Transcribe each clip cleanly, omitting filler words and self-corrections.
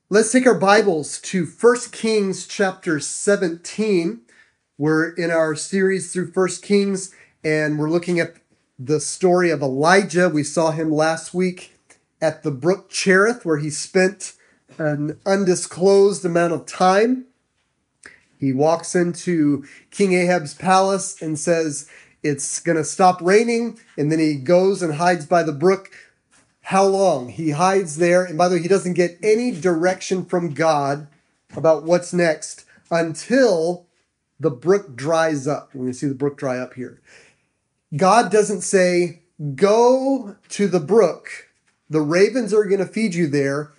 Let's take our Bibles to 1 Kings chapter 17. We're in our series through 1 Kings, and we're looking at the story of Elijah. We saw him last week at the brook Cherith, where he spent an undisclosed amount of time. He walks into King Ahab's palace and says it's going to stop raining, and then he goes and hides by the brook. How long? He hides there, and by the way, he doesn't get any direction from God about what's next until the brook dries up. We're going to see the brook dry up here. God doesn't say, go to the brook. The ravens are going to feed you there,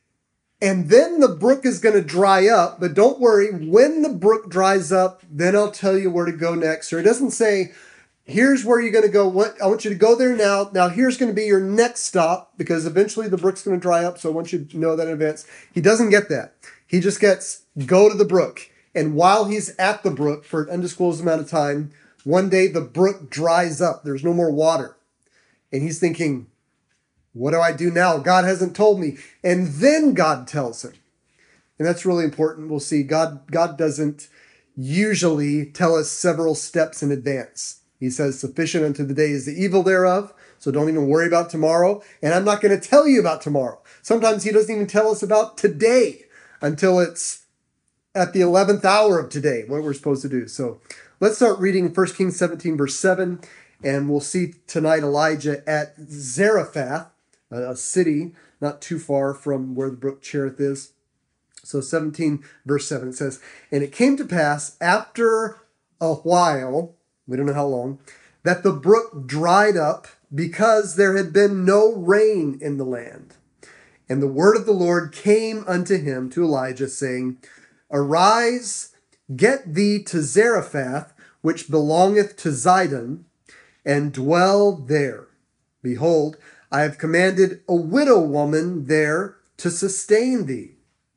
and then the brook is going to dry up. But don't worry, when the brook dries up, then I'll tell you where to go next. Or it doesn't say, here's where you're going to go. I want you to go there now. Now here's going to be your next stop, because eventually the brook's going to dry up. So I want you to know that in advance. He doesn't get that. He just gets, go to the brook. And while he's at the brook for an undisclosed amount of time, one day the brook dries up. There's no more water. And he's thinking, what do I do now? God hasn't told me. And then God tells him. And that's really important. We'll see. God doesn't usually tell us several steps in advance. He says, sufficient unto the day is the evil thereof, so don't even worry about tomorrow. And I'm not going to tell you about tomorrow. Sometimes he doesn't even tell us about today until it's at the 11th hour of today, what we're supposed to do. So let's start reading 1 Kings 17, verse 7, and we'll see tonight Elijah at Zarephath, a city not too far from where the brook Cherith is. So 17, verse 7, it says, and it came to pass after a while, we don't know how long, that the brook dried up because there had been no rain in the land. And the word of the Lord came unto him, to Elijah, saying, arise, get thee to Zarephath, which belongeth to Zidon, and dwell there. Behold, I have commanded a widow woman there to sustain thee.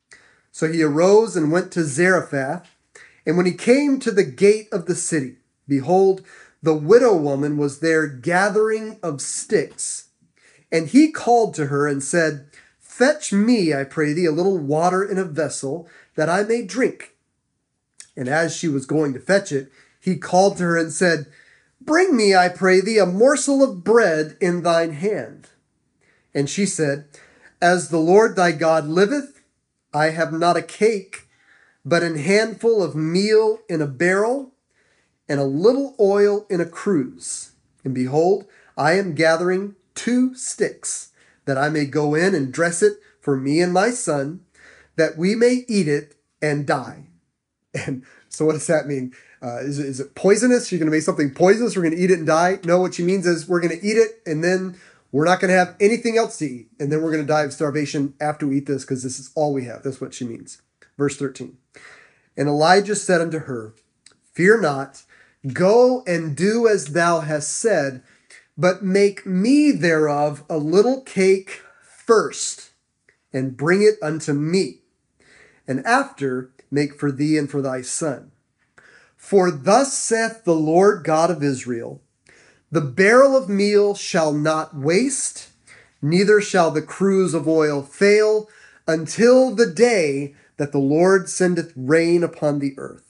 So he arose and went to Zarephath, and when he came to the gate of the city, behold, the widow woman was there gathering of sticks. And he called to her and said, fetch me, I pray thee, a little water in a vessel, that I may drink. And as she was going to fetch it, he called to her and said, bring me, I pray thee, a morsel of bread in thine hand. And she said, as the Lord thy God liveth, I have not a cake, but an handful of meal in a barrel, and a little oil in a cruse. And behold, I am gathering 2 sticks, that I may go in and dress it for me and my son, that we may eat it and die. And so what does that mean? Is it poisonous? You're going to make something poisonous? We're going to eat it and die? No, what she means is we're going to eat it, and then we're not going to have anything else to eat. And then we're going to die of starvation after we eat this, because this is all we have. That's what she means. Verse 13. And Elijah said unto her, fear not, go and do as thou hast said, but make me thereof a little cake first, and bring it unto me, and after make for thee and for thy son. For thus saith the Lord God of Israel, the barrel of meal shall not waste, neither shall the cruse of oil fail, until the day that the Lord sendeth rain upon the earth.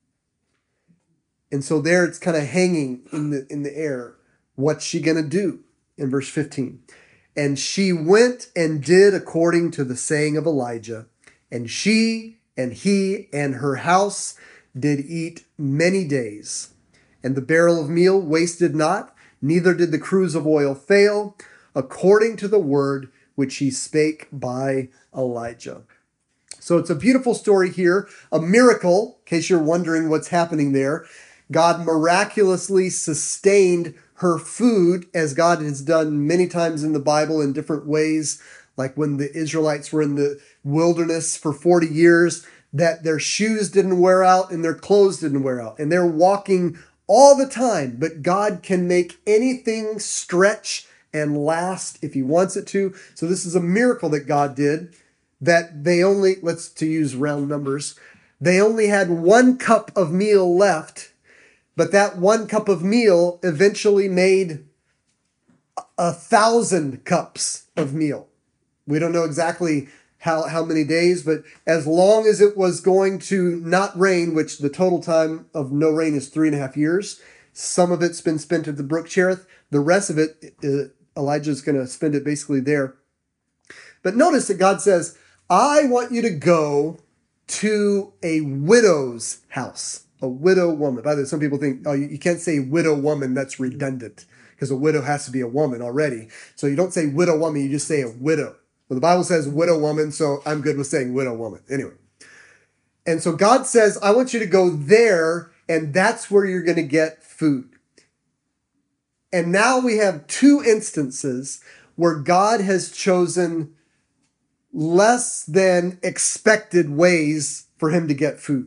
And so there it's kind of hanging in the air. What's she going to do? In verse 15. And she went and did according to the saying of Elijah. And she and he and her house did eat many days. And the barrel of meal wasted not, neither did the cruse of oil fail, according to the word which he spake by Elijah. So it's a beautiful story here, a miracle, in case you're wondering what's happening there. God miraculously sustained her food, as God has done many times in the Bible in different ways, like when the Israelites were in the wilderness for 40 years, that their shoes didn't wear out and their clothes didn't wear out. And they're walking all the time, but God can make anything stretch and last if he wants it to. So this is a miracle that God did, that they only, to use round numbers, they only had 1 cup of meal left. But that 1 cup of meal eventually made 1,000 cups of meal. We don't know exactly how many days, but as long as it was going to not rain, which the total time of no rain is 3.5 years, some of it's been spent at the brook Cherith. The rest of it, Elijah's going to spend it basically there. But notice that God says, I want you to go to a widow's house, a widow woman. By the way, some people think, oh, you can't say widow woman, that's redundant, because a widow has to be a woman already. So you don't say widow woman, you just say a widow. Well, the Bible says widow woman, so I'm good with saying widow woman. Anyway. And so God says, I want you to go there, and that's where you're going to get food. And now we have 2 instances where God has chosen less than expected ways for him to get food.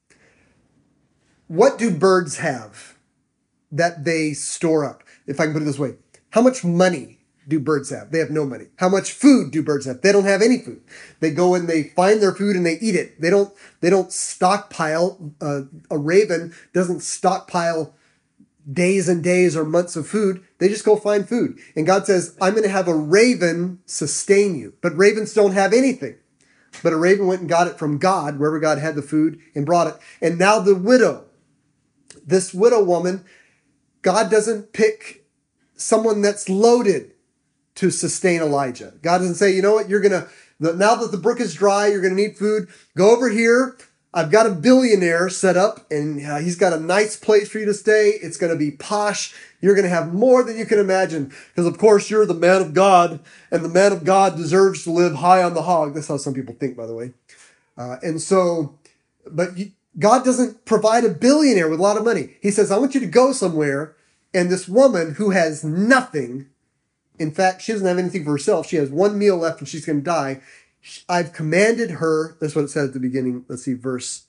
What do birds have that they store up? If I can put it this way, how much money do birds have? They have no money. How much food do birds have? They don't have any food. They go and they find their food and they eat it. They don't stockpile. A raven doesn't stockpile days and days or months of food. They just go find food. And God says, I'm going to have a raven sustain you. But ravens don't have anything. But a raven went and got it from God, wherever God had the food, and brought it. And now the widow, this widow woman, God doesn't pick someone that's loaded to sustain Elijah. God doesn't say, you know what, now that the brook is dry, you're going to need food. Go over here. I've got a billionaire set up, and he's got a nice place for you to stay. It's going to be posh. You're going to have more than you can imagine. Because, of course, you're the man of God, and the man of God deserves to live high on the hog. That's how some people think, by the way. God doesn't provide a billionaire with a lot of money. He says, I want you to go somewhere, and this woman who has nothing, in fact, she doesn't have anything for herself. She has 1 meal left, and she's going to die. I've commanded her, that's what it said at the beginning. Let's see, verse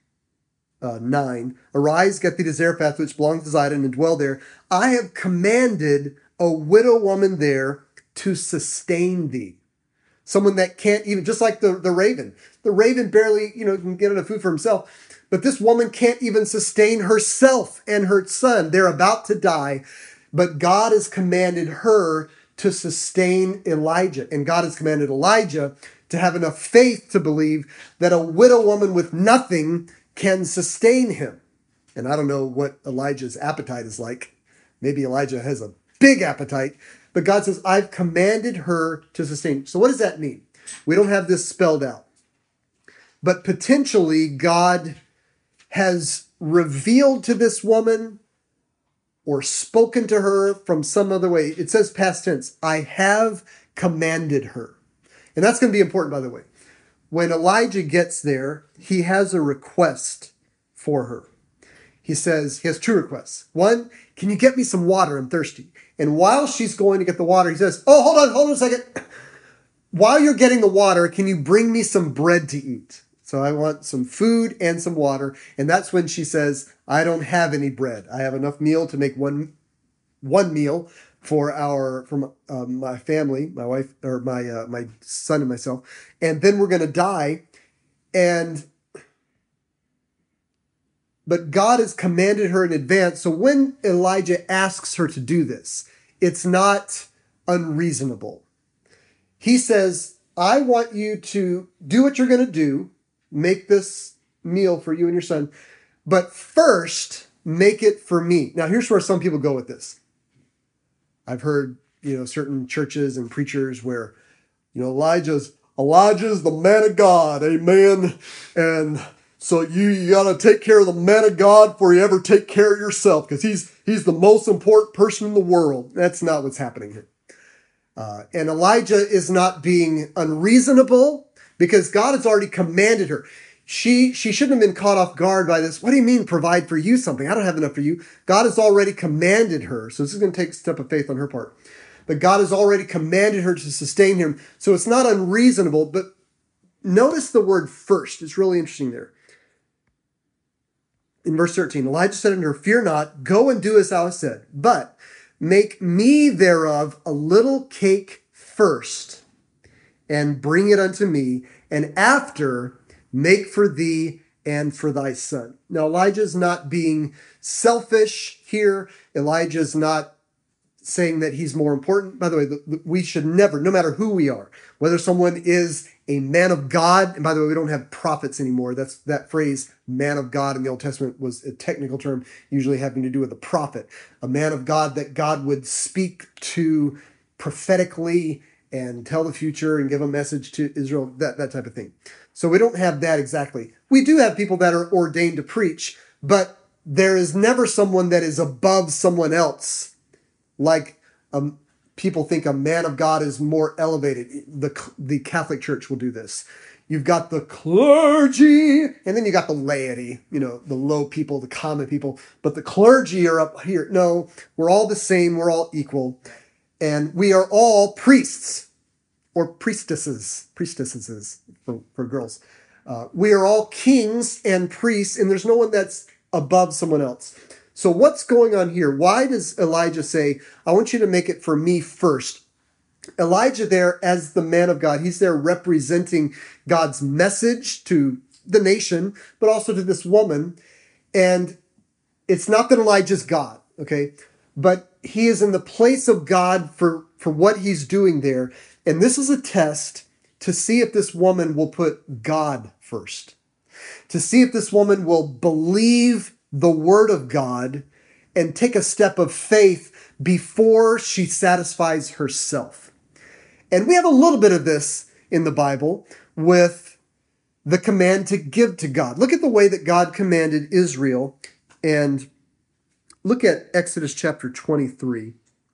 9. Arise, get thee to Zarephath, which belongs to Zidon, and dwell there. I have commanded a widow woman there to sustain thee. Someone that can't even, just like the raven. The raven barely, can get enough food for himself. But this woman can't even sustain herself and her son. They're about to die. But God has commanded her to sustain Elijah. And God has commanded Elijah to have enough faith to believe that a widow woman with nothing can sustain him. And I don't know what Elijah's appetite is like. Maybe Elijah has a big appetite. But God says, I've commanded her to sustain. So what does that mean? We don't have this spelled out. But potentially God has revealed to this woman or spoken to her from some other way. It says past tense, I have commanded her. And that's going to be important, by the way. When Elijah gets there, he has a request for her. He says, he has 2 requests. 1, can you get me some water? I'm thirsty. And while she's going to get the water, he says, oh, hold on a second. While you're getting the water, can you bring me some bread to eat? So I want some food and some water. And that's when she says, I don't have any bread. I have enough meal to make one meal for my family, my wife, or my son and myself. And then we're going to die. But God has commanded her in advance. So when Elijah asks her to do this, it's not unreasonable. He says, I want you to do what you're going to do, make this meal for you and your son, but first make it for me. Now, here's where some people go with this. I've heard, certain churches and preachers where, Elijah's the man of God, amen. And so you got to take care of the man of God before you ever take care of yourself, because he's the most important person in the world. That's not what's happening here. And Elijah is not being unreasonable, because God has already commanded her. She shouldn't have been caught off guard by this. What do you mean provide for you something? I don't have enough for you. God has already commanded her. So this is going to take a step of faith on her part. But God has already commanded her to sustain him. So it's not unreasonable. But notice the word first. It's really interesting there. In verse 13, Elijah said unto her, fear not, go and do as thou hast said, but make me thereof a little cake first, and bring it unto me, and after make for thee and for thy son. Now, Elijah's not being selfish here. Elijah's not saying that he's more important. By the way, we should never, no matter who we are, whether someone is a man of God. And by the way, we don't have prophets anymore. That phrase, man of God in the Old Testament, was a technical term usually having to do with a prophet, a man of God that God would speak to prophetically and tell the future and give a message to Israel, that type of thing. So we don't have that exactly. We do have people that are ordained to preach, but there is never someone that is above someone else. Like people think a man of God is more elevated. The Catholic Church will do this. You've got the clergy, and then you got the laity, the low people, the common people. But the clergy are up here. No, we're all the same. We're all equal. And we are all priests or priestesses for girls. We are all kings and priests, and there's no one that's above someone else. So what's going on here? Why does Elijah say, I want you to make it for me first? Elijah there as the man of God, he's there representing God's message to the nation, but also to this woman. And it's not that Elijah's God, okay? But he is in the place of God for what he's doing there. And this is a test to see if this woman will put God first, to see if this woman will believe the word of God and take a step of faith before she satisfies herself. And we have a little bit of this in the Bible with the command to give to God. Look at the way that God commanded Israel, and look at Exodus chapter 23.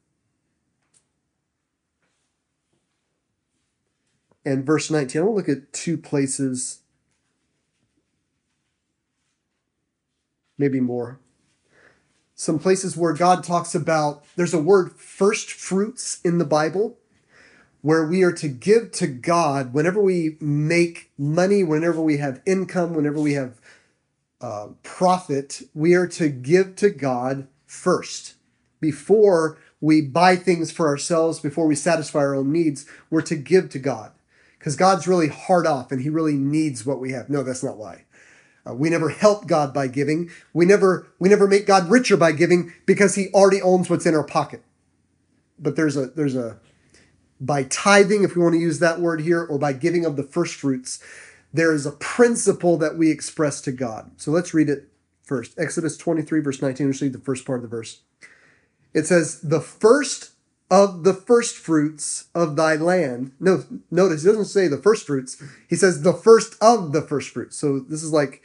And verse 19. I want to look at two places, maybe more. Some places where God talks about, there's a word first fruits in the Bible, where we are to give to God whenever we make money, whenever we have income, whenever we have profit, we are to give to God first. Before we buy things for ourselves, before we satisfy our own needs, we're to give to God. Because God's really hard off and he really needs what we have. No, that's not why. We never help God by giving. We never make God richer by giving because he already owns what's in our pocket. But there's a by tithing, if we want to use that word here, or by giving of the first fruits, there is a principle that we express to God. So let's read it first. Exodus 23, verse 19. Let's read the first part of the verse. It says, the first of the first fruits of thy land. No, notice, he doesn't say the first fruits. He says the first of the first fruits. So this is like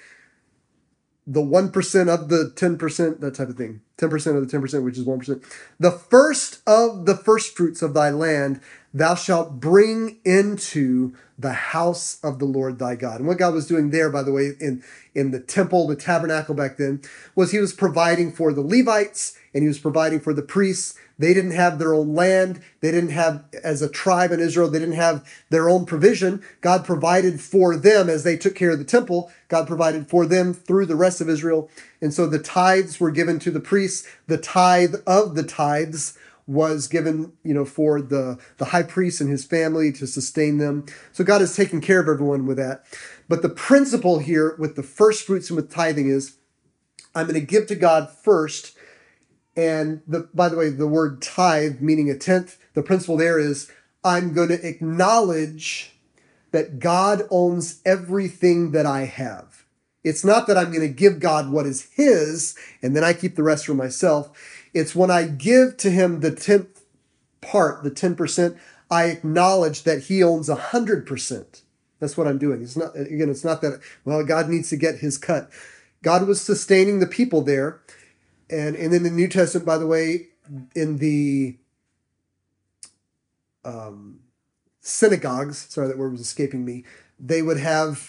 the 1% of the 10%, that type of thing. 10% of the 10%, which is 1%. The first of the first fruits of thy land, thou shalt bring into the house of the Lord thy God. And what God was doing there, by the way, in the temple, the tabernacle back then, was he was providing for the Levites and he was providing for the priests. They didn't have their own land. They didn't have, as a tribe in Israel, they didn't have their own provision. God provided for them as they took care of the temple. God provided for them through the rest of Israel. And so the tithes were given to the priests. The tithe of the tithes was given, for the high priest and his family to sustain them. So God has taken care of everyone with that. But the principle here with the first fruits and with tithing is, I'm going to give to God first. And by the way, the word tithe, meaning a tenth, the principle there is, I'm going to acknowledge that God owns everything that I have. It's not that I'm going to give God what is his, and then I keep the rest for myself. It's when I give to him the 10th part, the 10%, I acknowledge that he owns 100%. That's what I'm doing. It's not that, well, God needs to get his cut. God was sustaining the people there. And in the New Testament, by the way, in the synagogues, sorry, that word was escaping me, they would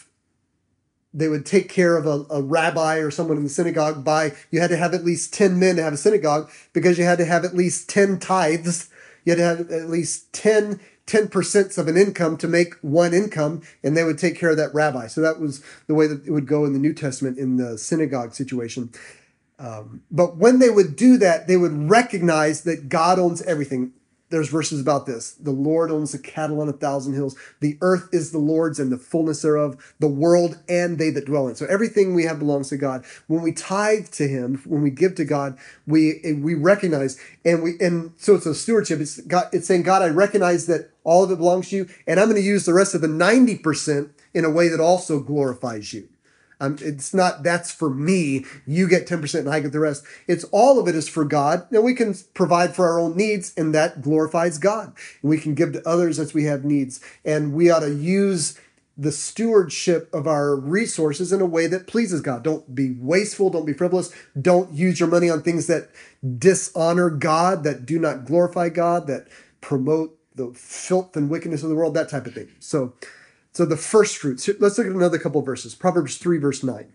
take care of a rabbi or someone in the synagogue you had to have at least 10 men to have a synagogue because you had to have at least 10 tithes. You had to have at least 10% of an income to make one income, and they would take care of that rabbi. So that was the way that it would go in the New Testament in the synagogue situation. But when they would do that, they would recognize that God owns everything. there's verses about this. The Lord owns the cattle on 1,000 hills. The earth is the Lord's and the fullness thereof, the world and they that dwell in it. So everything we have belongs to God. When we tithe to him, when we give to God, we recognize, and so it's a stewardship. It's saying, God, I recognize that all of it belongs to you, and I'm going to use the rest of the 90% in a way that also glorifies you. It's not, that's for me. You get 10% and I get the rest. It's all of it is for God. Now we can provide for our own needs and that glorifies God. And we can give to others as we have needs. And we ought to use the stewardship of our resources in a way that pleases God. Don't be wasteful. Don't be frivolous. Don't use your money on things that dishonor God, that do not glorify God, that promote the filth and wickedness of the world, that type of thing. So the first fruits. Let's look at another couple of verses. Proverbs 3, verse 9.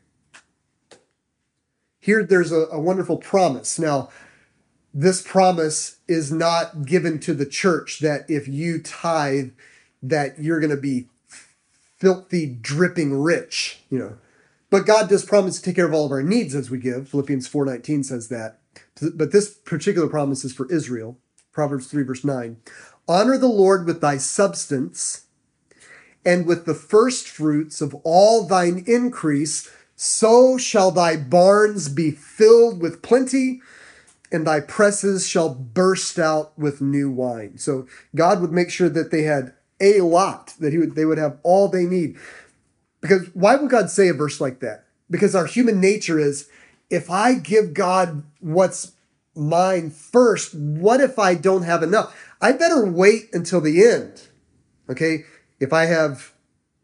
Here there's a wonderful promise. Now, this promise is not given to the church that if you tithe, that you're going to be filthy, dripping rich, But God does promise to take care of all of our needs as we give. Philippians 4:19 says that. But this particular promise is for Israel. Proverbs 3, verse 9. Honor the Lord with thy substance, and with the first fruits of all thine increase, so shall thy barns be filled with plenty, and thy presses shall burst out with new wine. So God would make sure that they had a lot, that they would have all they need. Because why would God say a verse like that? Because our human nature is, if I give God what's mine first, what if I don't have enough? I better wait until the end. Okay? If I have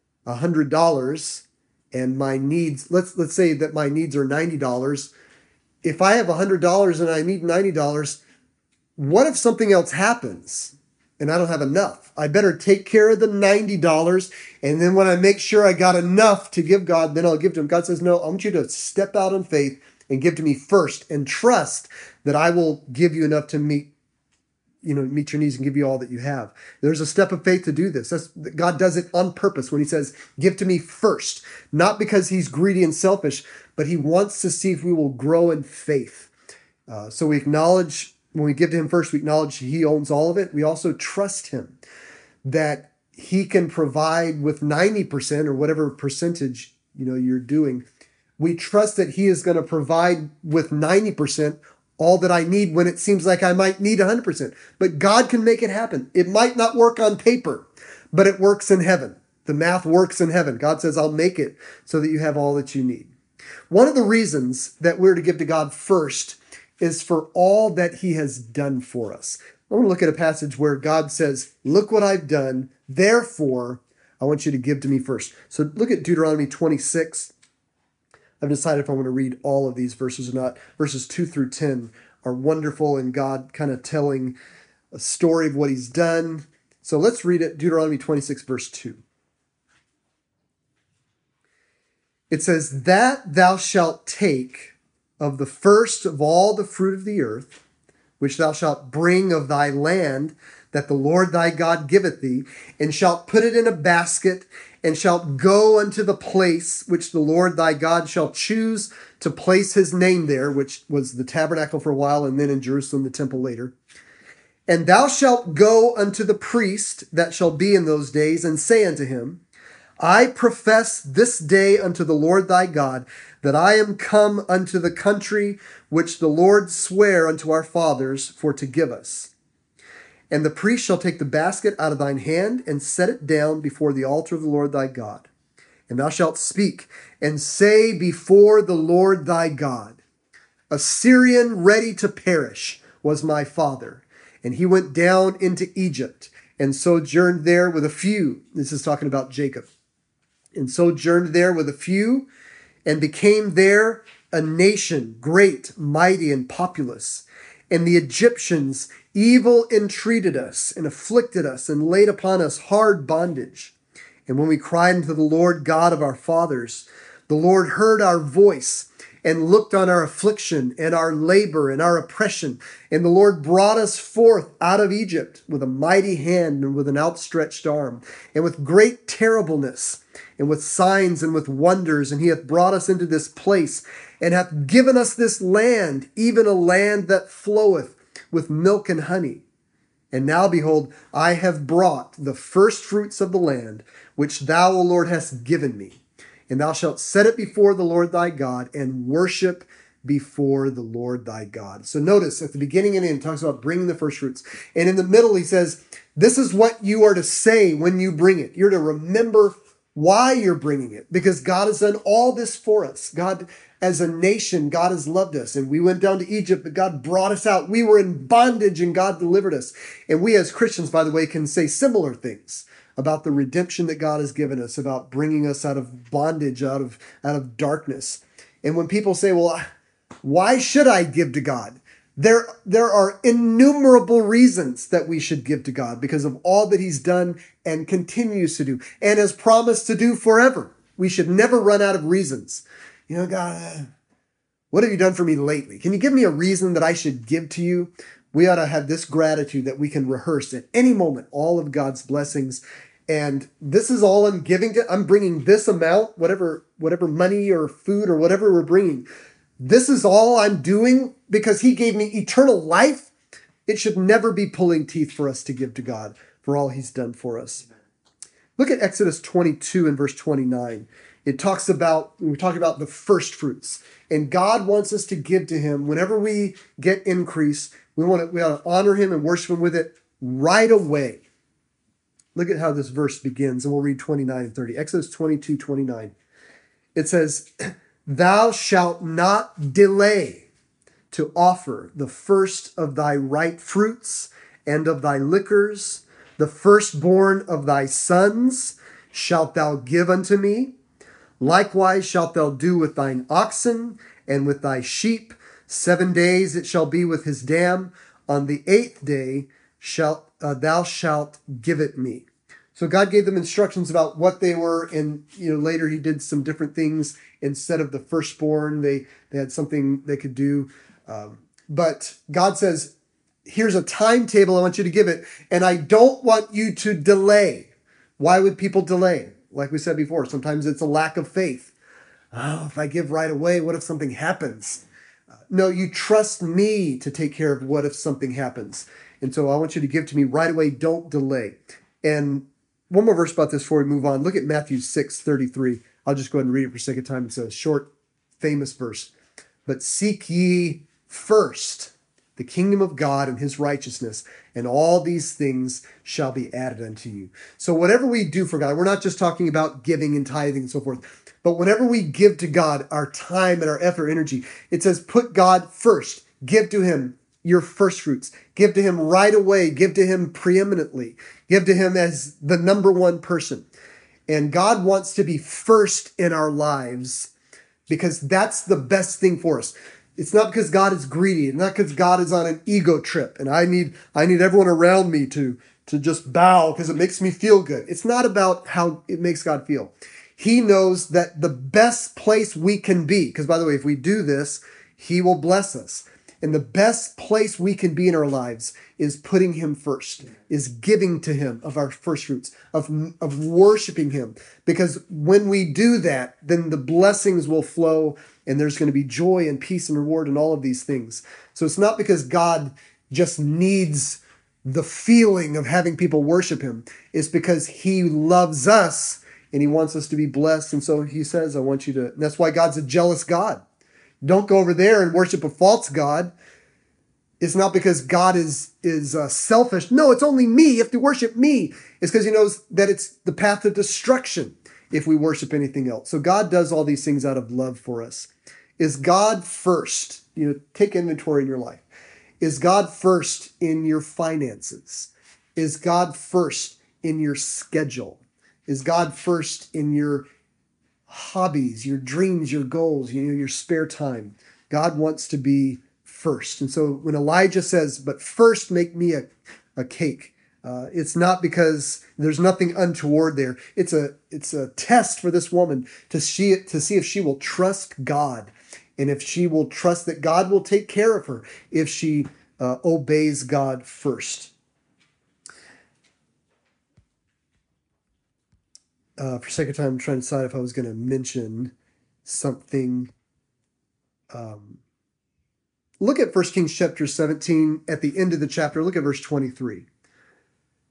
$100 and my needs, let's say that my needs are $90. If I have $100 and I need $90, what if something else happens and I don't have enough? I better take care of the $90, and then when I make sure I got enough to give God, then I'll give to him. God says, no, I want you to step out in faith and give to me first, and trust that I will give you enough to meet your needs and give you all that you have. There's a step of faith to do this. God does it on purpose when he says, give to me first, not because he's greedy and selfish, but he wants to see if we will grow in faith. So we acknowledge, when we give to him first, we acknowledge he owns all of it. We also trust him that he can provide with 90% or whatever percentage, you're doing. We trust that he is going to provide with 90% all that I need when it seems like I might need 100%. But God can make it happen. It might not work on paper, but it works in heaven. The math works in heaven. God says, I'll make it so that you have all that you need. One of the reasons that we're to give to God first is for all that he has done for us. I want to look at a passage where God says, look what I've done. Therefore, I want you to give to me first. So look at Deuteronomy 26. I've decided if I want to read all of these verses or not. Verses 2 through 10 are wonderful, and God kind of telling a story of what he's done. So let's read it. Deuteronomy 26, verse 2. It says, that thou shalt take of the first of all the fruit of the earth, which thou shalt bring of thy land, that the Lord thy God giveth thee, and shalt put it in a basket, and shalt go unto the place which the Lord thy God shall choose to place his name there, which was the tabernacle for a while, and then in Jerusalem the temple later. And thou shalt go unto the priest that shall be in those days, and say unto him, I profess this day unto the Lord thy God, that I am come unto the country which the Lord sware unto our fathers for to give us. And the priest shall take the basket out of thine hand, and set it down before the altar of the Lord thy God. And thou shalt speak, and say before the Lord thy God, a Syrian ready to perish was my father, and he went down into Egypt, and sojourned there with a few. This is talking about Jacob. And sojourned there with a few, and became there a nation, great, mighty, and populous. And the Egyptians evil entreated us, and afflicted us, and laid upon us hard bondage. And when we cried unto the Lord God of our fathers, the Lord heard our voice, and looked on our affliction, and our labor, and our oppression. And the Lord brought us forth out of Egypt with a mighty hand, and with an outstretched arm, and with great terribleness, and with signs, and with wonders. And he hath brought us into this place, and hath given us this land, even a land that floweth with milk and honey. And now, behold, I have brought the first fruits of the land, which thou, O Lord, hast given me. And thou shalt set it before the Lord thy God, and worship before the Lord thy God. So notice at the beginning and end, it talks about bringing the first fruits. And in the middle, he says, this is what you are to say when you bring it. You're to remember why you're bringing it, because God has done all this for us. God, as a nation, God has loved us. And we went down to Egypt, but God brought us out. We were in bondage and God delivered us. And we as Christians, by the way, can say similar things about the redemption that God has given us, about bringing us out of bondage, out of darkness. And when people say, well, why should I give to God? There are innumerable reasons that we should give to God because of all that he's done and continues to do and has promised to do forever. We should never run out of reasons. You know, God, what have you done for me lately? Can you give me a reason that I should give to you? We ought to have this gratitude that we can rehearse at any moment all of God's blessings. And this is all I'm giving to. I'm bringing this amount, whatever money or food or whatever we're bringing. This is all I'm doing because he gave me eternal life. It should never be pulling teeth for us to give to God for all he's done for us. Look at Exodus 22 and verse 29. We talk about the first fruits. And God wants us to give to him whenever we get increase. We want to honor him and worship him with it right away. Look at how this verse begins, and we'll read 29 and 30. Exodus 22, 29. It says, thou shalt not delay to offer the first of thy ripe fruits and of thy liquors, the firstborn of thy sons shalt thou give unto me. Likewise shalt thou do with thine oxen and with thy sheep. 7 days it shall be with his dam. On the 8th day thou shalt give it me. So God gave them instructions about what they were, and later he did some different things. Instead of the firstborn, they had something they could do. But God says, here's a timetable I want you to give it, and I don't want you to delay. Why would people delay? Like we said before, sometimes it's a lack of faith. Oh, if I give right away, what if something happens? No, you trust me to take care of what if something happens. And so I want you to give to me right away. Don't delay. And one more verse about this before we move on. Look at Matthew 6:33. I'll just go ahead and read it for sake of time. It's a short, famous verse. But seek ye first the kingdom of God and his righteousness, and all these things shall be added unto you. So whatever we do for God, we're not just talking about giving and tithing and so forth, but whenever we give to God our time and our effort, energy, it says put God first. Give to him your first fruits. Give to him right away. Give to him preeminently. Give to him as the number one person. And God wants to be first in our lives because that's the best thing for us. It's not because God is greedy. It's not because God is on an ego trip and I need everyone around me to just bow because it makes me feel good. It's not about how it makes God feel. He knows that the best place we can be, because by the way, if we do this, he will bless us. And the best place we can be in our lives is putting him first, is giving to him of our first fruits, of worshiping him. Because when we do that, then the blessings will flow and there's going to be joy and peace and reward and all of these things. So it's not because God just needs the feeling of having people worship him. It's because he loves us and he wants us to be blessed. And so he says, I want you to, and that's why God's a jealous God. Don't go over there and worship a false god. It's not because God is selfish. No, it's only me. You have to worship me. It's because he knows that it's the path of destruction if we worship anything else. So God does all these things out of love for us. Is God first? Take inventory in your life. Is God first in your finances? Is God first in your schedule? Is God first in your hobbies, your dreams, your goals, your spare time? God wants to be first. And so when Elijah says, but first make me a cake, it's not because there's nothing untoward there. It's a test for this woman to see if she will trust God and if she will trust that God will take care of her if she obeys God first. For sake of time, I'm trying to decide if I was going to mention something. Look at 1 Kings chapter 17 at the end of the chapter. Look at verse 23.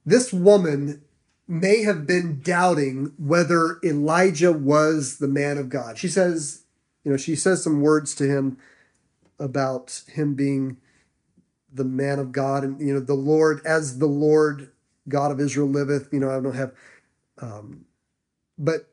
this woman may have been doubting whether Elijah was the man of God. She says some words to him about him being the man of God, and the Lord, as the Lord God of Israel liveth. I don't have, but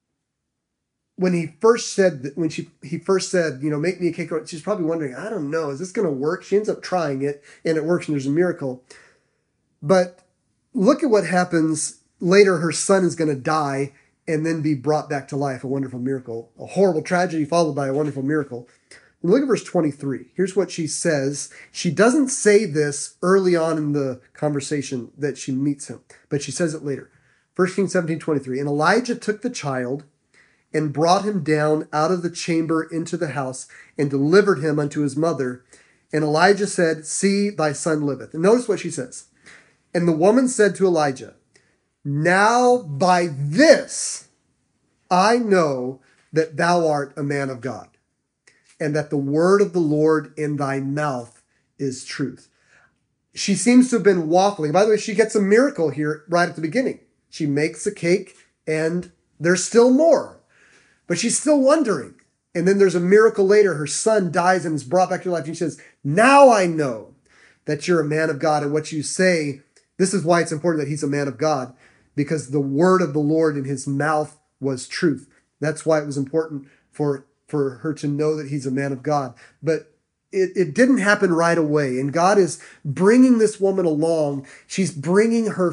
when he first said, make me a cake, she's probably wondering, I don't know, is this going to work? She ends up trying it, and it works, and there's a miracle. But look at what happens later. Her son is going to die and then be brought back to life. A wonderful miracle, a horrible tragedy followed by a wonderful miracle. And look at verse 23. Here's what she says. She doesn't say this early on in the conversation that she meets him, but she says it later. 1 Kings 17:23. And Elijah took the child and brought him down out of the chamber into the house and delivered him unto his mother. And Elijah said, see, thy son liveth. And notice what she says. And the woman said to Elijah, now by this I know that thou art a man of God, and that the word of the Lord in thy mouth is truth. She seems to have been waffling. By the way, she gets a miracle here right at the beginning. She makes a cake, and there's still more. But she's still wondering. And then there's a miracle later. Her son dies and is brought back to life. And she says, now I know that you're a man of God. And what you say, this is why it's important that he's a man of God, because the word of the Lord in his mouth was truth. That's why it was important for her to know that he's a man of God. But it didn't happen right away. And God is bringing this woman along. He's bringing her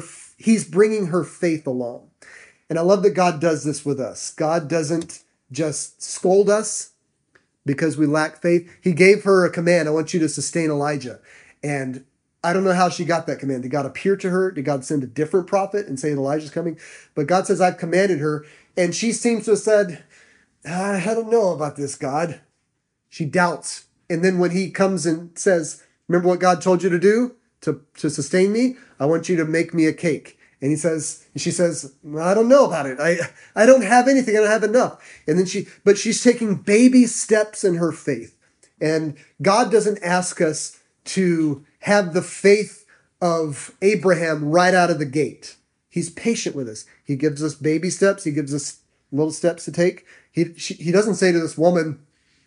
faith along. And I love that God does this with us. God doesn't just scold us because we lack faith. He gave her a command. I want you to sustain Elijah. And I don't know how she got that command. Did God appear to her? Did God send a different prophet and say Elijah's coming? But God says, I've commanded her. And she seems to have said, I don't know about this, God. She doubts. And then when he comes and says, remember what God told you to do to sustain me? I want you to make me a cake. And she says, I don't know about it. I don't have anything. I don't have enough. And then she's taking baby steps in her faith. And God doesn't ask us to have the faith of Abraham right out of the gate. He's patient with us. He gives us baby steps. He gives us little steps to take. He doesn't say to this woman,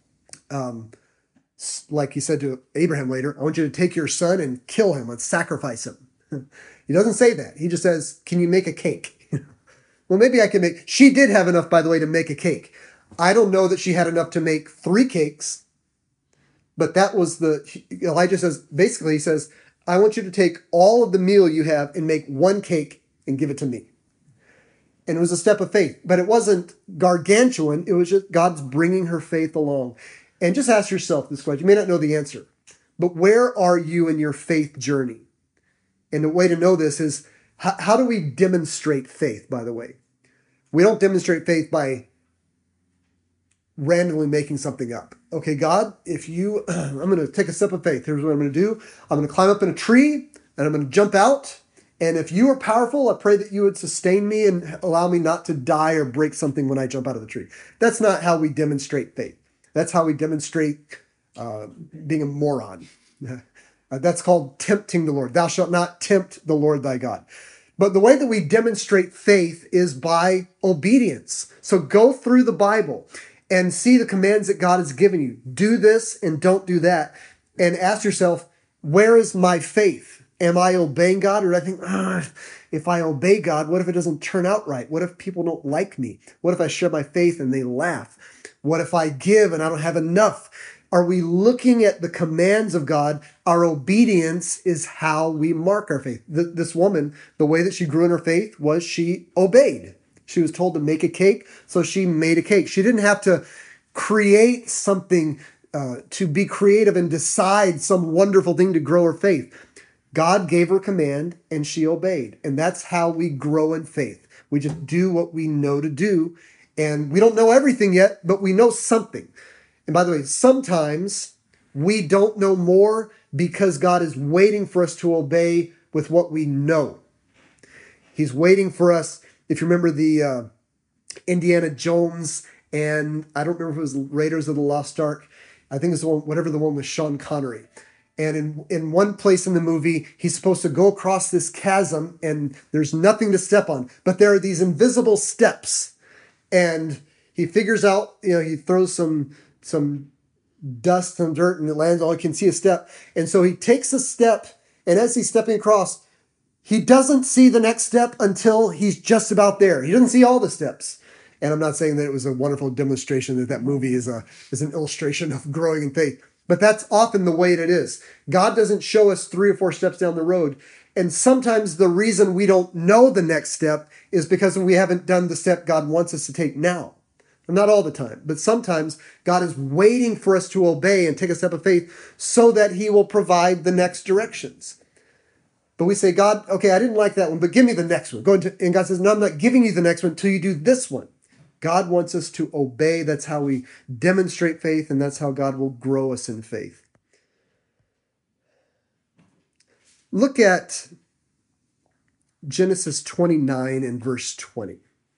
like he said to Abraham later, I want you to take your son and kill him and sacrifice him. He doesn't say that. He just says, can you make a cake? Well, maybe I can make. She did have enough, by the way, to make a cake. I don't know that she had enough to make 3 cakes, but that was Elijah says, basically he says, I want you to take all of the meal you have and make 1 cake and give it to me. And it was a step of faith, but it wasn't gargantuan. It was just God's bringing her faith along. And just ask yourself this question. You may not know the answer, but where are you in your faith journey? And the way to know this is, how do we demonstrate faith, by the way? We don't demonstrate faith by randomly making something up. Okay, God, I'm going to take a step of faith. Here's what I'm going to do. I'm going to climb up in a tree and I'm going to jump out. And if you are powerful, I pray that you would sustain me and allow me not to die or break something when I jump out of the tree. That's not how we demonstrate faith. That's how we demonstrate being a moron. That's called tempting the Lord. Thou shalt not tempt the Lord thy God. But the way that we demonstrate faith is by obedience. So go through the Bible and see the commands that God has given you. Do this and don't do that. And ask yourself, where is my faith? Am I obeying God? Or do I think, if I obey God, what if it doesn't turn out right? What if people don't like me? What if I share my faith and they laugh? What if I give and I don't have enough? Are we looking at the commands of God? Our obedience is how we mark our faith. This woman, the way that she grew in her faith was she obeyed. She was told to make a cake, so she made a cake. She didn't have to create something to be creative and decide some wonderful thing to grow her faith. God gave her a command and she obeyed. And that's how we grow in faith. We just do what we know to do. And we don't know everything yet, but we know something. And by the way, sometimes we don't know more because God is waiting for us to obey with what we know. He's waiting for us. If you remember the Indiana Jones and I don't remember if it was Raiders of the Lost Ark. I think it's the one, whatever the one with Sean Connery. And in one place in the movie, he's supposed to go across this chasm and there's nothing to step on. But there are these invisible steps. And he figures out, he throws some dust and dirt and it lands, all he can see a step. And so he takes a step, and as he's stepping across, he doesn't see the next step until he's just about there. He doesn't see all the steps. And I'm not saying that it was a wonderful demonstration that movie is an illustration of growing in faith. But that's often the way it is. God doesn't show us 3 or 4 steps down the road. And sometimes the reason we don't know the next step is because we haven't done the step God wants us to take now. Not all the time, but sometimes God is waiting for us to obey and take a step of faith so that he will provide the next directions. But we say, God, okay, I didn't like that one, but give me the next one. And God says, no, I'm not giving you the next one until you do this one. God wants us to obey. That's how we demonstrate faith, and that's how God will grow us in faith. Look at Genesis 29 and verse 20.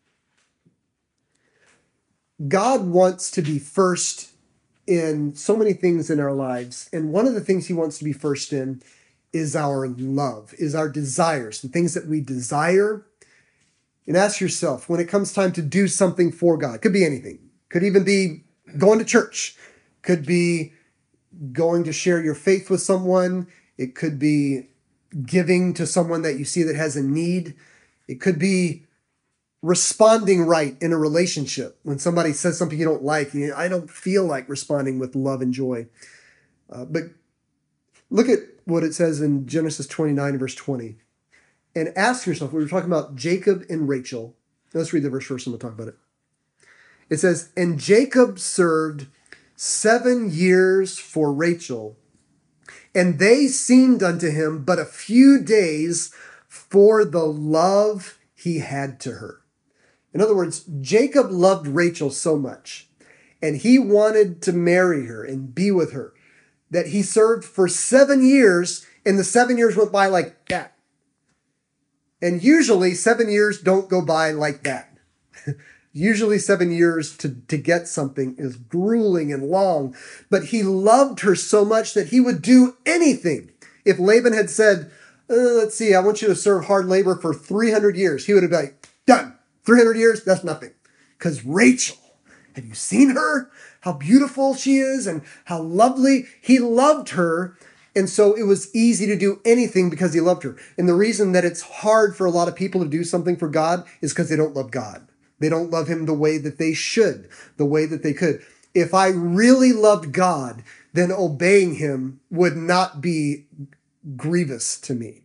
God wants to be first in so many things in our lives, and one of the things he wants to be first in is our love, is our desires, the things that we desire. And ask yourself, when it comes time to do something for God, could be anything, could even be going to church, could be going to share your faith with someone, it could be giving to someone that you see that has a need, it could be responding right in a relationship. When somebody says something you don't like, I don't feel like responding with love and joy. But look at what it says in Genesis 29, verse 20. And ask yourself, we were talking about Jacob and Rachel. Let's read the verse first and we'll talk about it. It says, and Jacob served 7 years for Rachel, and they seemed unto him but a few days for the love he had to her. In other words, Jacob loved Rachel so much, and he wanted to marry her and be with her, that he served for 7 years, and the 7 years went by like that. And usually 7 years don't go by like that. Usually 7 years to get something is grueling and long, but he loved her so much that he would do anything. If Laban had said, let's see, I want you to serve hard labor for 300 years, he would have been like, done. 300 years, that's nothing. Because Rachel, have you seen her? How beautiful she is and how lovely. He loved her. And so it was easy to do anything because he loved her. And the reason that it's hard for a lot of people to do something for God is because they don't love God. They don't love him the way that they should, the way that they could. If I really loved God, then obeying him would not be grievous to me.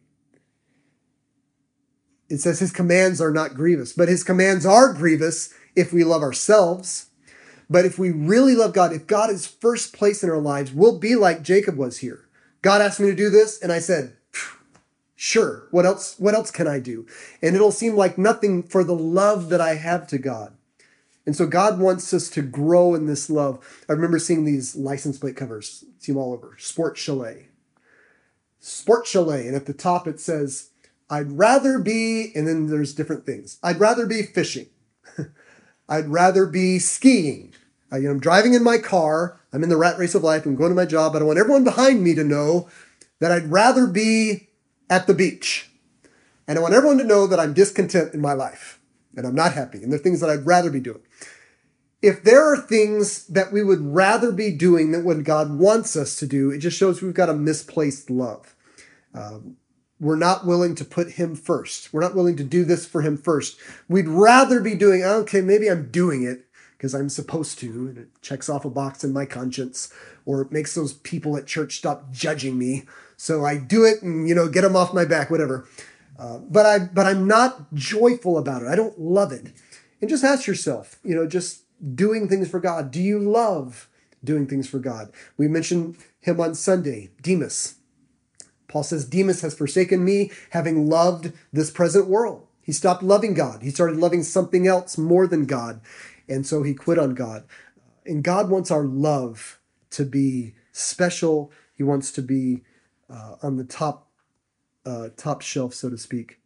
It says his commands are not grievous, but his commands are grievous if we love ourselves. But if we really love God, if God is first place in our lives, we'll be like Jacob was here. God asked me to do this, and I said, sure, what else can I do? And it'll seem like nothing for the love that I have to God. And so God wants us to grow in this love. I remember seeing these license plate covers, see them all over, Sport Chalet. Sport Chalet, and at the top it says, I'd rather be, and then there's different things. I'd rather be fishing. I'd rather be skiing. I'm driving in my car. I'm in the rat race of life. I'm going to my job. But I want everyone behind me to know that I'd rather be at the beach. And I want everyone to know that I'm discontent in my life and I'm not happy. And there are things that I'd rather be doing. If there are things that we would rather be doing than what God wants us to do, it just shows we've got a misplaced love. We're not willing to put him first. We're not willing to do this for him first. We'd rather be doing, okay, maybe I'm doing it because I'm supposed to, and it checks off a box in my conscience, or it makes those people at church stop judging me. So I do it and, get them off my back, whatever. But I'm not joyful about it. I don't love it. And just ask yourself, just doing things for God. Do you love doing things for God? We mentioned him on Sunday, Demas. Paul says, Demas has forsaken me, having loved this present world. He stopped loving God. He started loving something else more than God. And so he quit on God. And God wants our love to be special. He wants to be on the top shelf, so to speak.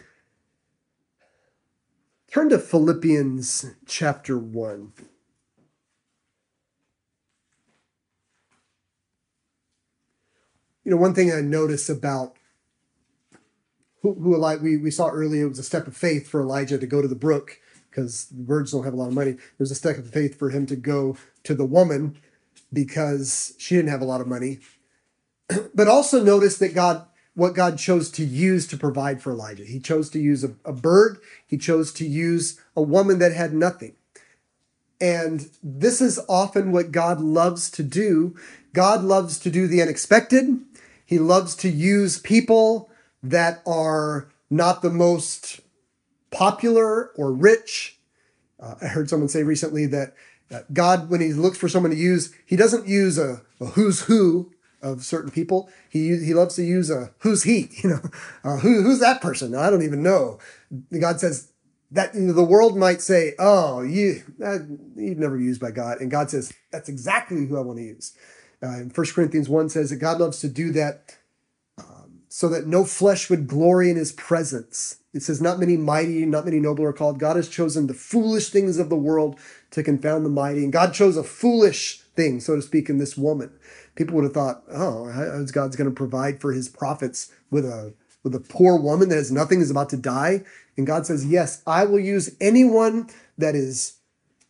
Turn to Philippians chapter 1. one thing I noticed about we saw earlier, it was a step of faith for Elijah to go to the brook because the birds don't have a lot of money. It was a step of faith for him to go to the woman because she didn't have a lot of money. But also notice that what God chose to use to provide for Elijah. He chose to use a bird. He chose to use a woman that had nothing. And this is often what God loves to do. God loves to do the unexpected. He loves to use people that are not the most popular or rich. I heard someone say recently that God, when he looks for someone to use, he doesn't use a who's who of certain people. He loves to use a who's he, who's that person? I don't even know. God says that the world might say, oh, you've never used by God. And God says, that's exactly who I want to use. And 1 Corinthians 1 says that God loves to do that so that no flesh would glory in his presence. It says, not many mighty, not many noble are called. God has chosen the foolish things of the world to confound the mighty. And God chose a foolish thing, so to speak, in this woman. People would have thought, oh, how is God's going to provide for his prophets with a poor woman that has nothing, is about to die? And God says, yes, I will use anyone that is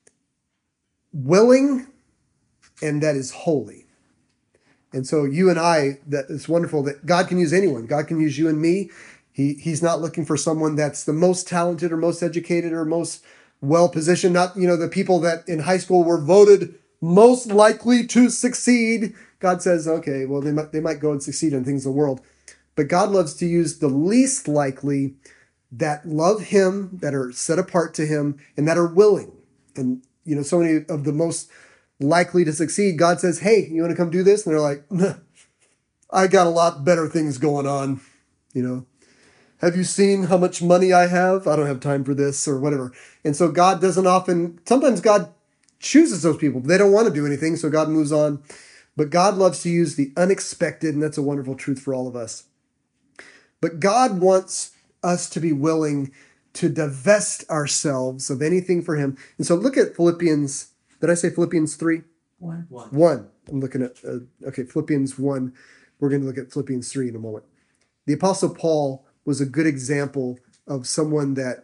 willing and that is holy. And so you and I, that it's wonderful that God can use anyone. God can use you and me. He's not looking for someone that's the most talented or most educated or most well-positioned. Not, the people that in high school were voted most likely to succeed. God says, okay, well, they might go and succeed in things in the world. But God loves to use the least likely that love him, that are set apart to him, and that are willing. And, so many of the most likely to succeed, God says, hey, you want to come do this? And they're like, nah, I got a lot better things going on. Have you seen how much money I have? I don't have time for this or whatever. And so God sometimes God chooses those people. They don't want to do anything, so God moves on. But God loves to use the unexpected, and that's a wonderful truth for all of us. But God wants us to be willing to divest ourselves of anything for him. And so look at Philippians. Did I say Philippians 3? 1. I'm looking at, Philippians 1. We're going to look at Philippians 3 in a moment. The Apostle Paul was a good example of someone that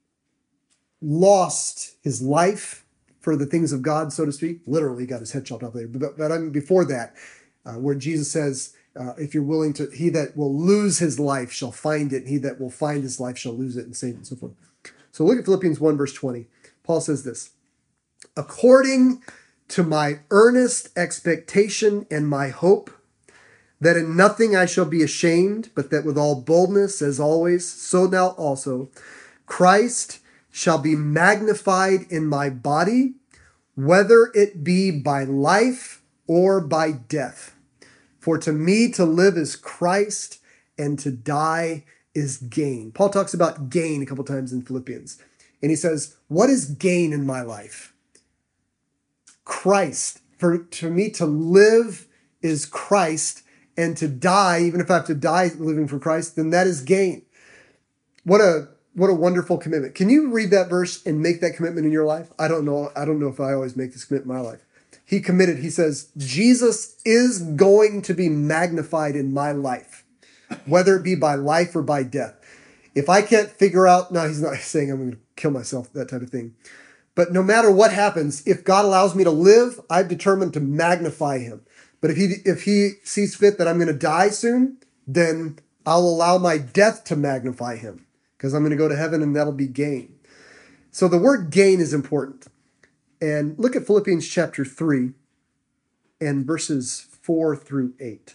lost his life for the things of God, so to speak. Literally got his head chopped off there. But before that, where Jesus says, if you're willing to, he that will lose his life shall find it. And he that will find his life shall lose it, and save it, and so forth. So look at Philippians 1, verse 20. Paul says this, according to my earnest expectation and my hope, that in nothing I shall be ashamed, but that with all boldness, as always, so now also, Christ shall be magnified in my body, whether it be by life or by death. For to me to live is Christ, and to die is gain. Paul talks about gain a couple times in Philippians. And he says, what is gain in my life? Christ. To me to live is Christ, and to die, even if I have to die living for Christ, then that is gain. What a wonderful commitment. Can you read that verse and make that commitment in your life? I don't know if I always make this commitment in my life. He committed, he says, Jesus is going to be magnified in my life, whether it be by life or by death. If I can't figure out, no, he's not saying I'm going to kill myself, that type of thing. But no matter what happens, if God allows me to live, I've determined to magnify him. But if he sees fit that I'm going to die soon, then I'll allow my death to magnify him, because I'm going to go to heaven and that'll be gain. So the word gain is important. And look at Philippians chapter 3 and verses 4 through 8.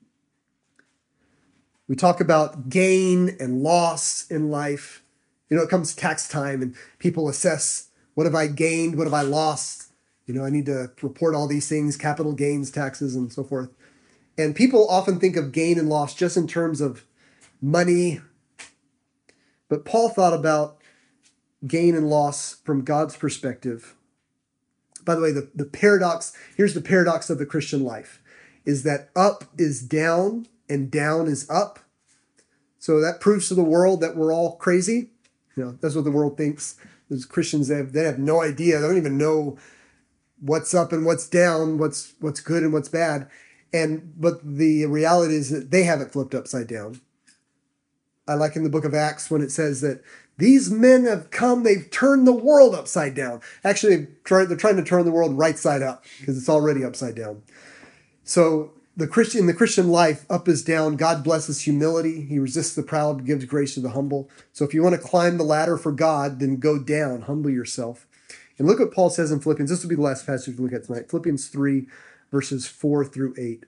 We talk about gain and loss in life. It comes tax time and people assess, what have I gained? What have I lost? I need to report all these things, capital gains, taxes, and so forth. And people often think of gain and loss just in terms of money. But Paul thought about gain and loss from God's perspective. By the way, the paradox, here's the paradox of the Christian life, is that up is down and down is up. So that proves to the world that we're all crazy. That's what the world thinks. Those Christians, they have no idea. They don't even know what's up and what's down, what's good and what's bad. But the reality is that they have it flipped upside down. I like in the book of Acts when it says that these men have come, they've turned the world upside down. Actually, they're trying to turn the world right side up because it's already upside down. So in the Christian life, up is down. God blesses humility. He resists the proud, gives grace to the humble. So if you want to climb the ladder for God, then go down, humble yourself. And look what Paul says in Philippians. This will be the last passage we look at tonight. Philippians 3, verses 4 through 8.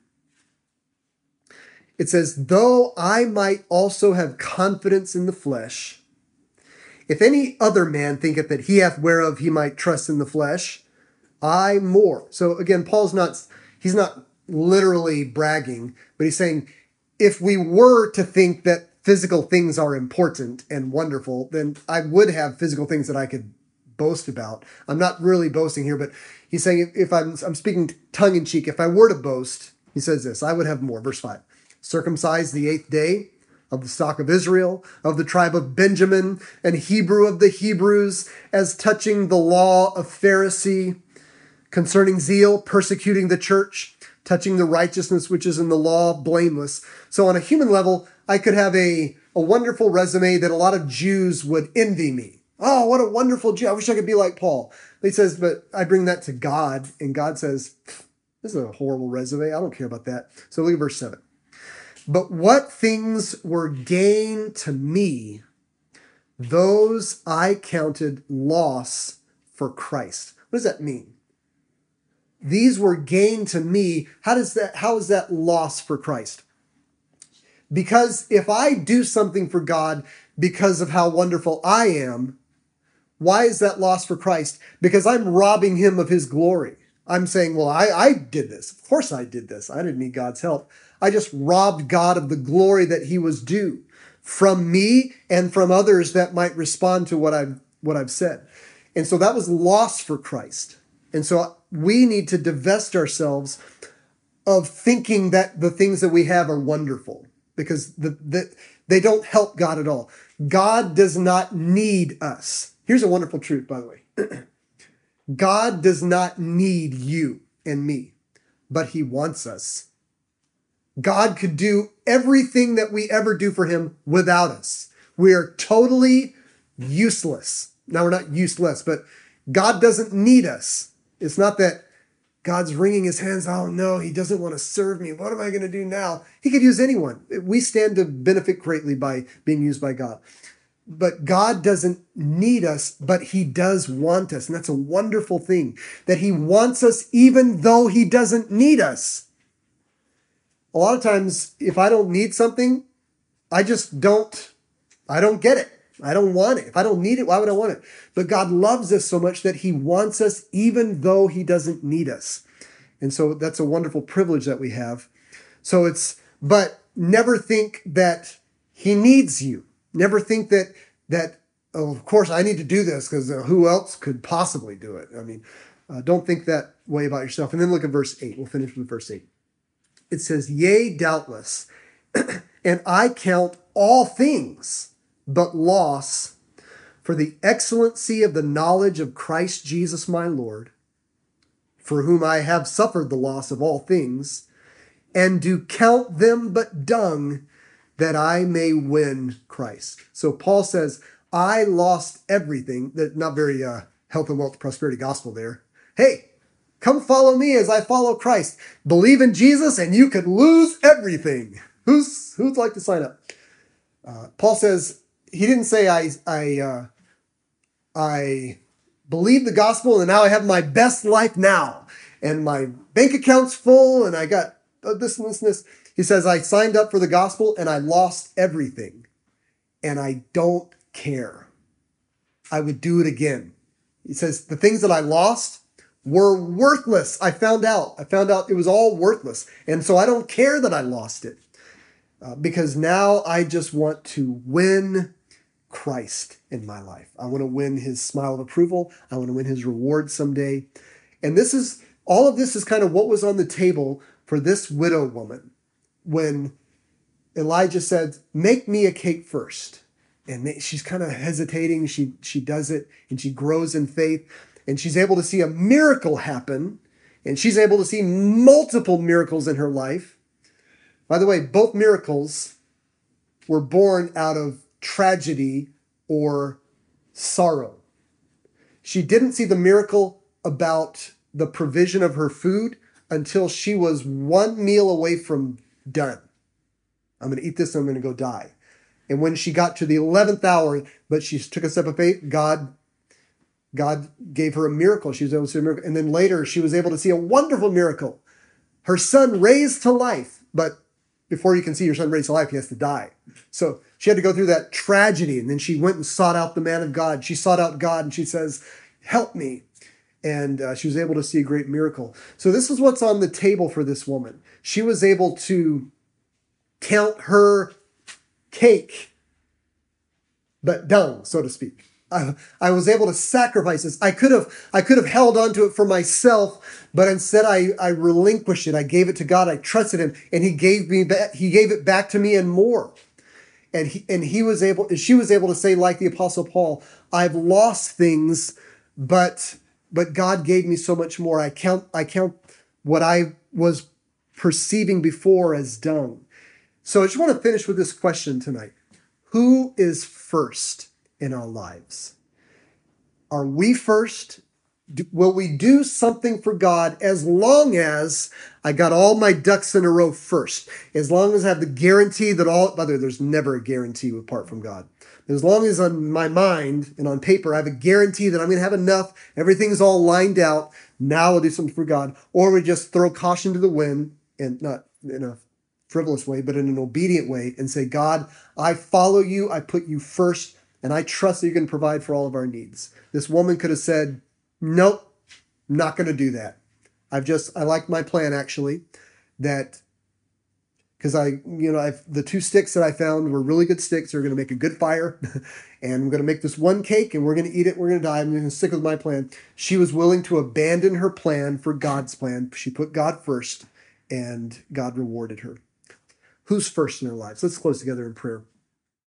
It says, though I might also have confidence in the flesh, if any other man thinketh that he hath whereof he might trust in the flesh, I more. So again, he's not literally bragging, but he's saying, if we were to think that physical things are important and wonderful, then I would have physical things that I could boast about. I'm not really boasting here, but he's saying if I'm speaking tongue in cheek, if I were to boast, he says this, I would have more. Verse 5. Circumcised the 8th day, of the stock of Israel, of the tribe of Benjamin, and Hebrew of the Hebrews, as touching the law of Pharisee, concerning zeal, persecuting the church, touching the righteousness which is in the law, blameless. So on a human level, I could have a wonderful resume that a lot of Jews would envy me. Oh, what a wonderful Jew. I wish I could be like Paul. He says, but I bring that to God, and God says, this is a horrible resume. I don't care about that. So look at verse 7. But what things were gain to me, those I counted loss for Christ. What does that mean? These were gain to me. How is that loss for Christ? Because if I do something for God because of how wonderful I am, why is that loss for Christ? Because I'm robbing him of his glory. I'm saying, well, I did this. Of course I did this. I didn't need God's help. I just robbed God of the glory that he was due from me and from others that might respond to what I've said. And so that was loss for Christ. And so we need to divest ourselves of thinking that the things that we have are wonderful, because they don't help God at all. God does not need us. Here's a wonderful truth, by the way. God does not need you and me, but he wants us. God could do everything that we ever do for him without us. We are totally useless. Now, we're not useless, but God doesn't need us. It's not that God's wringing his hands. Oh, no, he doesn't want to serve me. What am I going to do now? He could use anyone. We stand to benefit greatly by being used by God. But God doesn't need us, but he does want us. And that's a wonderful thing, that he wants us even though he doesn't need us. A lot of times, if I don't need something, I don't get it. I don't want it. If I don't need it, why would I want it? But God loves us so much that he wants us even though he doesn't need us. And so that's a wonderful privilege that we have. But never think that he needs you. Never think that oh, of course I need to do this because who else could possibly do it? I mean, don't think that way about yourself. And then look at verse 8. We'll finish with verse 8. It says, yea, doubtless, and I count all things but loss for the excellency of the knowledge of Christ Jesus my Lord, for whom I have suffered the loss of all things, and do count them but dung, that I may win Christ. So Paul says, I lost everything. That not very health and wealth prosperity gospel there. Hey, come follow me as I follow Christ. Believe in Jesus and you could lose everything. Who'd like to sign up? Paul says, he didn't say I believe the gospel and now I have my best life now. And my bank account's full and I got this and this and this. He says, I signed up for the gospel and I lost everything. And I don't care. I would do it again. He says, the things that I lost were worthless. I found out it was all worthless. And so I don't care that I lost it. Because now I just want to win Christ in my life. I want to win his smile of approval. I want to win his reward someday. And all of this is kind of what was on the table for this widow woman when Elijah said, make me a cake first. And she's kind of hesitating. She does it and she grows in faith and she's able to see a miracle happen And she's able to see multiple miracles in her life. By the way, both miracles were born out of tragedy or sorrow. She didn't see the miracle about the provision of her food until she was one meal away from done. I'm going to eat this and I'm going to go die. And when she got to the 11th hour, but she took a step of faith, God gave her a miracle. She was able to see a miracle. And then later she was able to see a wonderful miracle. Her son raised to life, but before you can see your son raised to life, he has to die. So she had to go through that tragedy. And then she went and sought out the man of God. She sought out God and she says, help me. And she was able to see a great miracle. So this is what's on the table for this woman. She was able to count her cake, but dung, so to speak. I was able to sacrifice this. I could have held on to it for myself, but instead I relinquished it. I gave it to God. I trusted him, and he gave it back to me and more. And she was able to say, like the Apostle Paul, I've lost things, but God gave me so much more. I count what I was perceiving before as dung. So I just want to finish with this question tonight. Who is first in our lives? Are we first? Will we do something for God as long as I got all my ducks in a row first? As long as I have the guarantee that there's never a guarantee apart from God. As long as on my mind and on paper, I have a guarantee that I'm going to have enough, everything's all lined out, now I'll do something for God. Or we just throw caution to the wind, and not in a frivolous way, but in an obedient way, and say, God, I follow you, I put you first, and I trust that you can provide for all of our needs. This woman could have said, nope, not going to do that. I like my plan, actually, that because the two sticks that I found were really good sticks. They're going to make a good fire. And I'm going to make this one cake and we're going to eat it. We're going to die. I'm going to stick with my plan. She was willing to abandon her plan for God's plan. She put God first and God rewarded her. Who's first in our lives? Let's close together in prayer.